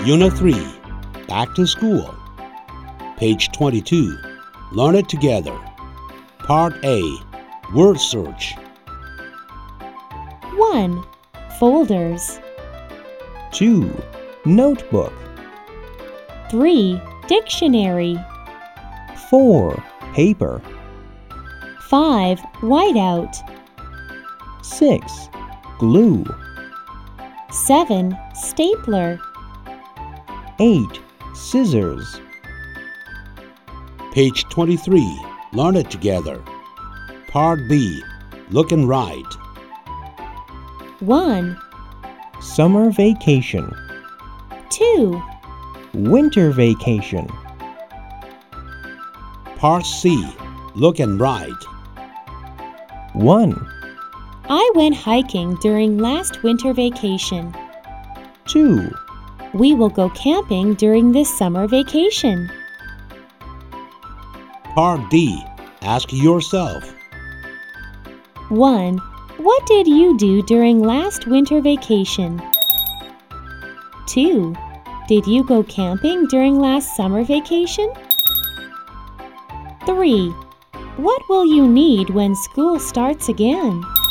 Unit 3, Back to School. Page 22, Learn It Together. Part A, Word Search. 1. Folders. 2. Notebook. 3. Dictionary. 4. Paper. 5. Whiteout. 6. Glue. 7. Stapler. 8. Scissors. Page 23, Learn It Together. Part B, Look and Write. 1. Summer vacation. 2. Winter vacation. Part C, Look and Write. 1. I went hiking during last winter vacation. 2. We will go camping during this summer vacation. Part D, Ask yourself. 1. What did you do during last winter vacation? 2. Did you go camping during last summer vacation? 3. What will you need when school starts again?